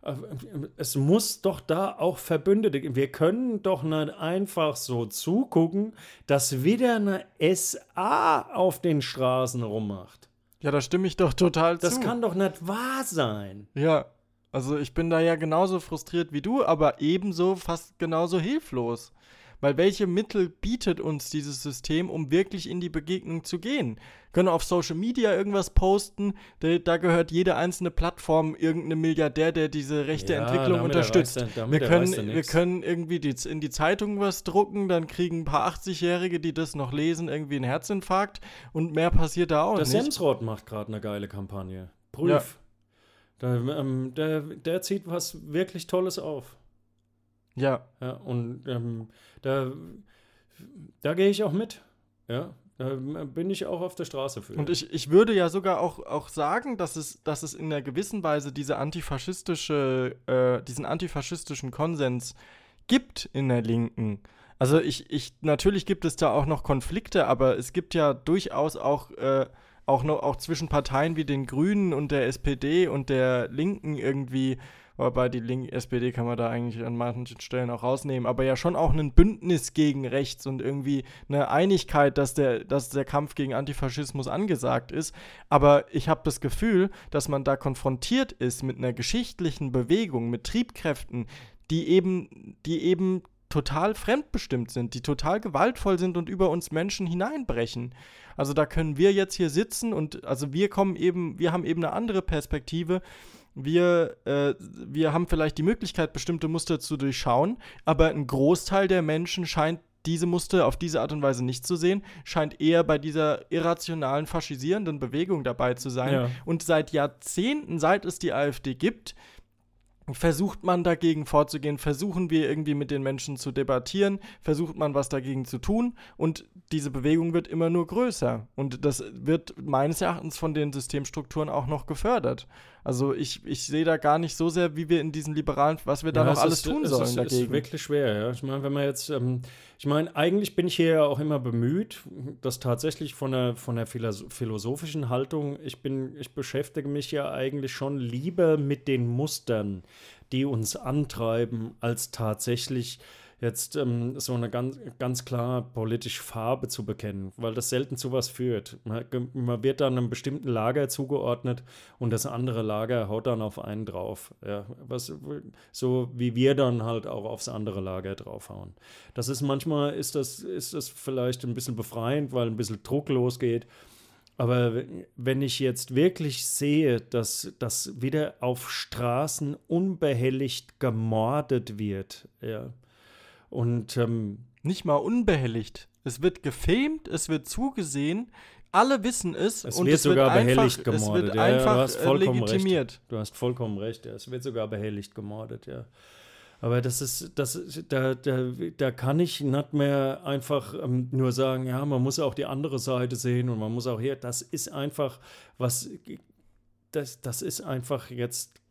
Es muss doch da auch Verbündete geben. Wir können doch nicht einfach so zugucken, dass wieder eine SA auf den Straßen rummacht. Ja, da stimme ich doch total zu. Das kann doch nicht wahr sein. Ja, also ich bin da ja genauso frustriert wie du, aber ebenso fast genauso hilflos. Weil welche Mittel bietet uns dieses System, um wirklich in die Begegnung zu gehen? Können auf Social Media irgendwas posten, da gehört jede einzelne Plattform irgendeinem Milliardär, der diese rechte Entwicklung unterstützt. Wir können irgendwie in die Zeitung was drucken, dann kriegen ein paar 80-Jährige, die das noch lesen, irgendwie einen Herzinfarkt und mehr passiert da auch nicht. Der Semsrott macht gerade eine geile Kampagne. Prüf. Ja. Der zieht was wirklich Tolles auf. Ja. Ja, und da gehe ich auch mit. Ja, da bin ich auch auf der Straße für. Und ich würde ja sogar auch sagen, dass es in einer gewissen Weise diesen antifaschistischen Konsens gibt in der Linken. Also natürlich gibt es da auch noch Konflikte, aber es gibt ja durchaus auch auch zwischen Parteien wie den Grünen und der SPD und der Linken irgendwie, wobei die SPD kann man da eigentlich an manchen Stellen auch rausnehmen, aber ja schon auch ein Bündnis gegen rechts und irgendwie eine Einigkeit, dass der Kampf gegen Antifaschismus angesagt ist. Aber ich habe das Gefühl, dass man da konfrontiert ist mit einer geschichtlichen Bewegung, mit Triebkräften, die eben total fremdbestimmt sind, die total gewaltvoll sind und über uns Menschen hineinbrechen. Also da können wir jetzt hier sitzen und also wir haben eben eine andere Perspektive. Wir haben vielleicht die Möglichkeit, bestimmte Muster zu durchschauen, aber ein Großteil der Menschen scheint diese Muster auf diese Art und Weise nicht zu sehen, scheint eher bei dieser irrationalen, faschisierenden Bewegung dabei zu sein. Ja. Und seit Jahrzehnten, seit es die AfD gibt, versucht man dagegen vorzugehen, versuchen wir irgendwie mit den Menschen zu debattieren, versucht man was dagegen zu tun und diese Bewegung wird immer nur größer und das wird meines Erachtens von den Systemstrukturen auch noch gefördert. Also ich sehe da gar nicht so sehr, wie wir in diesen liberalen, was wir da noch alles tun sollen dagegen. Es ist wirklich schwer, ja. Ich meine, wenn man jetzt, eigentlich bin ich hier ja auch immer bemüht, dass tatsächlich von der philosophischen Haltung, ich beschäftige mich ja eigentlich schon lieber mit den Mustern, die uns antreiben, als tatsächlich jetzt so eine ganz klar politische Farbe zu bekennen, weil das selten zu was führt. Man wird dann einem bestimmten Lager zugeordnet und das andere Lager haut dann auf einen drauf. Ja, so wie wir dann halt auch aufs andere Lager draufhauen. Das ist manchmal, ist das vielleicht ein bisschen befreiend, weil ein bisschen Druck losgeht. Aber wenn ich jetzt wirklich sehe, dass wieder auf Straßen unbehelligt gemordet wird, ja, und nicht mal unbehelligt. Es wird gefilmt, es wird zugesehen, alle wissen es und es wird sogar behelligt gemordet. Es wird einfach du hast vollkommen legitimiert. Recht. Du hast vollkommen recht, ja. Es wird sogar behelligt gemordet, ja. Aber da kann ich nicht mehr einfach nur sagen, ja, man muss auch die andere Seite sehen und man muss auch hier, das ist einfach das ist einfach jetzt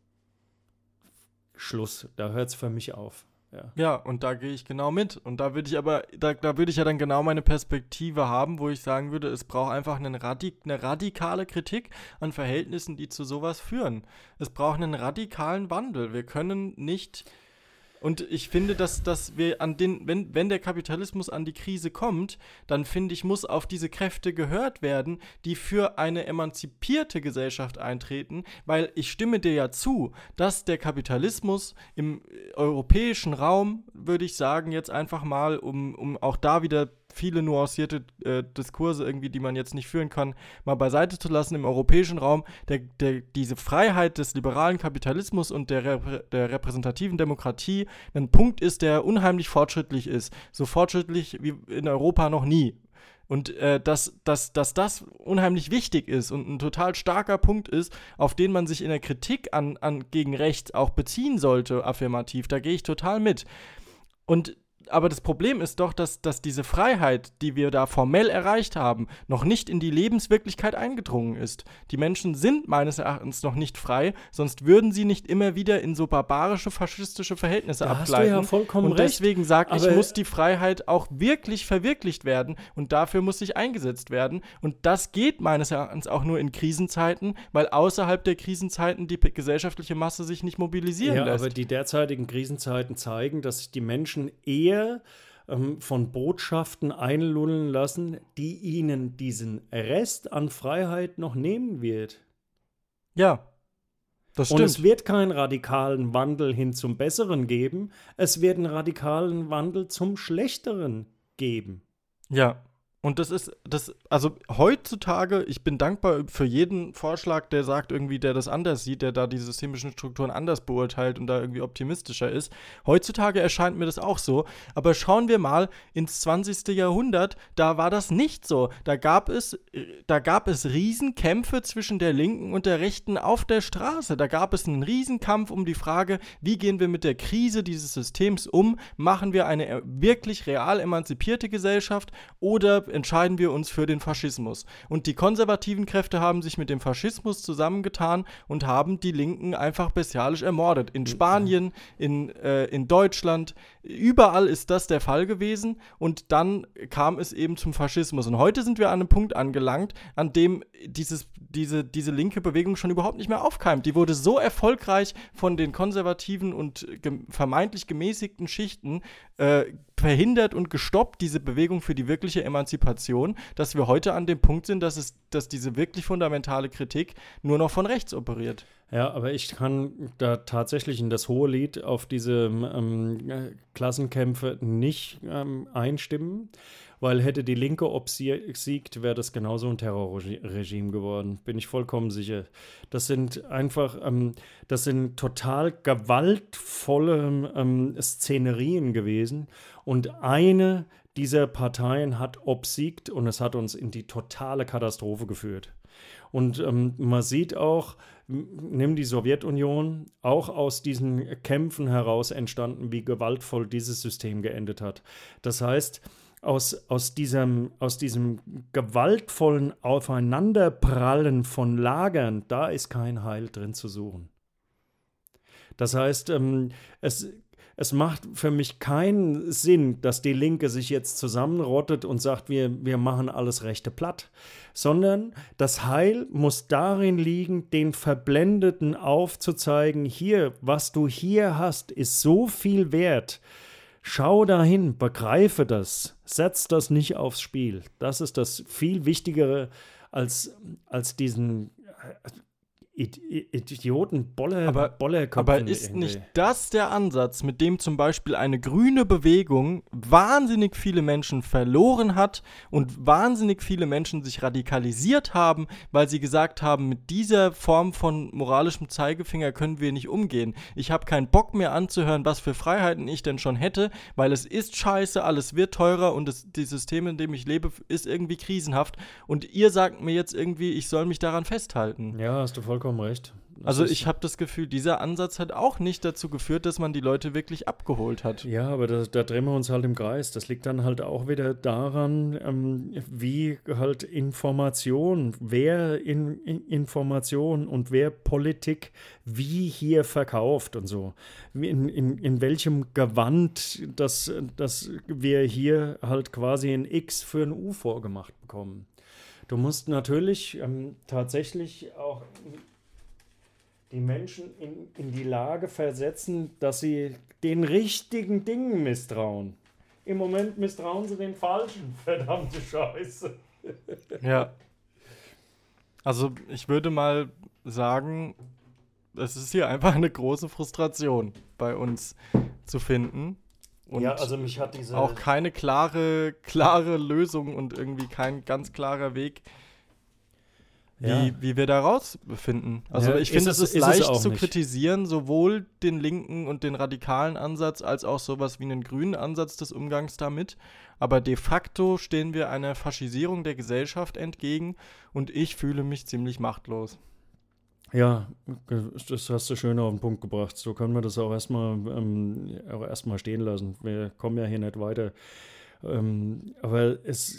Schluss. Da hört es für mich auf. Ja, und da gehe ich genau mit. Und da würde ich ja dann genau meine Perspektive haben, wo ich sagen würde, es braucht einfach eine radikale Kritik an Verhältnissen, die zu sowas führen. Es braucht einen radikalen Wandel. Wir können nicht. Und ich finde, dass wir wenn der Kapitalismus an die Krise kommt, dann finde ich, muss auf diese Kräfte gehört werden, die für eine emanzipierte Gesellschaft eintreten, weil ich stimme dir ja zu, dass der Kapitalismus im europäischen Raum, würde ich sagen, jetzt einfach mal, um auch da wieder viele nuancierte Diskurse irgendwie, die man jetzt nicht führen kann, mal beiseite zu lassen, im europäischen Raum, diese Freiheit des liberalen Kapitalismus und der repräsentativen Demokratie ein Punkt ist, der unheimlich fortschrittlich ist. So fortschrittlich wie in Europa noch nie. Und dass das unheimlich wichtig ist und ein total starker Punkt ist, auf den man sich in der Kritik gegen rechts auch beziehen sollte, affirmativ, da gehe ich total mit. Aber das Problem ist doch, dass diese Freiheit, die wir da formell erreicht haben, noch nicht in die Lebenswirklichkeit eingedrungen ist. Die Menschen sind meines Erachtens noch nicht frei, sonst würden sie nicht immer wieder in so barbarische, faschistische Verhältnisse abgleiten. Da hast du ja vollkommen recht. Und deswegen sage ich, muss die Freiheit auch wirklich verwirklicht werden und dafür muss sich eingesetzt werden. Und das geht meines Erachtens auch nur in Krisenzeiten, weil außerhalb der Krisenzeiten die gesellschaftliche Masse sich nicht mobilisieren lässt. Ja, aber die derzeitigen Krisenzeiten zeigen, dass sich die Menschen eher von Botschaften einlullen lassen, die ihnen diesen Rest an Freiheit noch nehmen wird. Ja, das stimmt. Und es wird keinen radikalen Wandel hin zum Besseren geben, es wird einen radikalen Wandel zum Schlechteren geben. Ja. Und also heutzutage, ich bin dankbar für jeden Vorschlag, der sagt irgendwie, der das anders sieht, der da die systemischen Strukturen anders beurteilt und da irgendwie optimistischer ist. Heutzutage erscheint mir das auch so. Aber schauen wir mal ins 20. Jahrhundert, da war das nicht so. Da gab es Riesenkämpfe zwischen der Linken und der Rechten auf der Straße. Da gab es einen Riesenkampf um die Frage, wie gehen wir mit der Krise dieses Systems um? Machen wir eine wirklich real emanzipierte Gesellschaft oder entscheiden wir uns für den Faschismus. Und die konservativen Kräfte haben sich mit dem Faschismus zusammengetan und haben die Linken einfach bestialisch ermordet. In Spanien, in Deutschland, überall ist das der Fall gewesen. Und dann kam es eben zum Faschismus. Und heute sind wir an einem Punkt angelangt, an dem diese linke Bewegung schon überhaupt nicht mehr aufkeimt. Die wurde so erfolgreich von den konservativen und vermeintlich gemäßigten Schichten verhindert und gestoppt, diese Bewegung für die wirkliche Emanzipation, dass wir heute an dem Punkt sind, dass diese wirklich fundamentale Kritik nur noch von rechts operiert. Ja, aber ich kann da tatsächlich in das hohe Lied auf diese Klassenkämpfe nicht einstimmen, weil hätte die Linke obsiegt, wäre das genauso ein Terrorregime geworden, bin ich vollkommen sicher. Das sind einfach, das sind total gewaltvolle Szenerien gewesen und eine dieser Parteien hat obsiegt und es hat uns in die totale Katastrophe geführt. Und man sieht auch, nimm die Sowjetunion, auch aus diesen Kämpfen heraus entstanden, wie gewaltvoll dieses System geendet hat. Das heißt, aus diesem gewaltvollen Aufeinanderprallen von Lagern, da ist kein Heil drin zu suchen. Das heißt, es macht für mich keinen Sinn, dass die Linke sich jetzt zusammenrottet und sagt, wir machen alles Rechte platt, sondern das Heil muss darin liegen, den Verblendeten aufzuzeigen, hier, was du hier hast, ist so viel wert. Schau dahin, begreife das, setz das nicht aufs Spiel. Das ist das viel Wichtigere als diesen Idioten, Bollerköpfen. Aber ist irgendwie nicht das der Ansatz, mit dem zum Beispiel eine grüne Bewegung wahnsinnig viele Menschen verloren hat und wahnsinnig viele Menschen sich radikalisiert haben, weil sie gesagt haben, mit dieser Form von moralischem Zeigefinger können wir nicht umgehen. Ich habe keinen Bock mehr anzuhören, was für Freiheiten ich denn schon hätte, weil es ist scheiße, alles wird teurer und die System, in dem ich lebe, ist irgendwie krisenhaft. Und ihr sagt mir jetzt irgendwie, ich soll mich daran festhalten. Ja, hast du vollkommen recht. Also ich habe das Gefühl, dieser Ansatz hat auch nicht dazu geführt, dass man die Leute wirklich abgeholt hat. Ja, aber da drehen wir uns halt im Kreis. Das liegt dann halt auch wieder daran, wie halt Information, wer Information und wer Politik wie hier verkauft und so. In welchem Gewand, dass wir hier halt quasi ein X für ein U vorgemacht bekommen. Du musst natürlich tatsächlich auch die Menschen in die Lage versetzen, dass sie den richtigen Dingen misstrauen. Im Moment misstrauen sie den falschen, verdammte Scheiße. Ja. Also ich würde mal sagen, es ist hier einfach eine große Frustration bei uns zu finden. Und ja, also mich hat auch keine klare Lösung und irgendwie kein ganz klarer Weg, wie wir da rausfinden. Also ich finde, es ist leicht zu kritisieren, sowohl den linken und den radikalen Ansatz, als auch sowas wie einen grünen Ansatz des Umgangs damit. Aber de facto stehen wir einer Faschisierung der Gesellschaft entgegen und ich fühle mich ziemlich machtlos. Ja, das hast du schön auf den Punkt gebracht. So können wir das auch erstmal stehen lassen. Wir kommen ja hier nicht weiter. Aber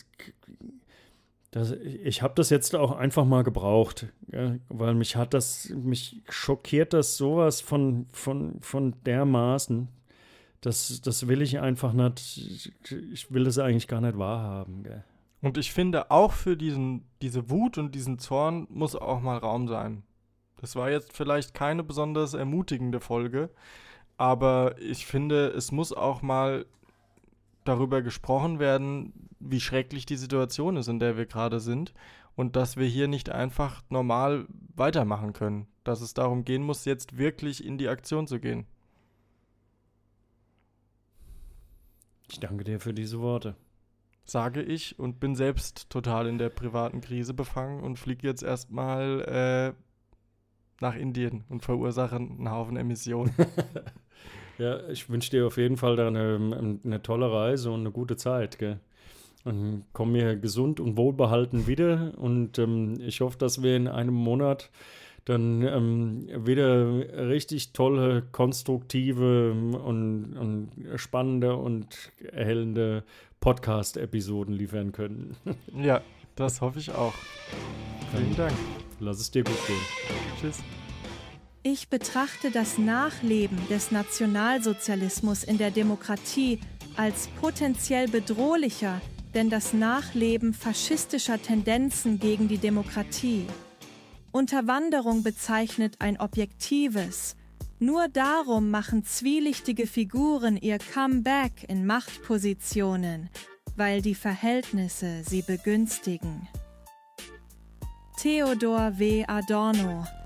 ich habe das jetzt auch einfach mal gebraucht, ja, weil mich schockiert das sowas von dermaßen. Das will ich einfach nicht, ich will das eigentlich gar nicht wahrhaben. Gell. Und ich finde, auch für diese Wut und diesen Zorn muss auch mal Raum sein. Das war jetzt vielleicht keine besonders ermutigende Folge, aber ich finde, es muss auch mal darüber gesprochen werden, wie schrecklich die Situation ist, in der wir gerade sind und dass wir hier nicht einfach normal weitermachen können. Dass es darum gehen muss, jetzt wirklich in die Aktion zu gehen. Ich danke dir für diese Worte. Sage ich und bin selbst total in der privaten Krise befangen und fliege jetzt erstmal nach Indien und verursache einen Haufen Emissionen. Ja, ich wünsche dir auf jeden Fall da eine tolle Reise und eine gute Zeit, gell? Und komm mir gesund und wohlbehalten wieder und ich hoffe, dass wir in einem Monat dann wieder richtig tolle, konstruktive und spannende und erhellende Podcast-Episoden liefern können. Ja, das hoffe ich auch. Vielen Dank. Lass es dir gut gehen. Tschüss. Ich betrachte das Nachleben des Nationalsozialismus in der Demokratie als potenziell bedrohlicher, denn das Nachleben faschistischer Tendenzen gegen die Demokratie. Unterwanderung bezeichnet ein objektives. Nur darum machen zwielichtige Figuren ihr Comeback in Machtpositionen, weil die Verhältnisse sie begünstigen. Theodor W. Adorno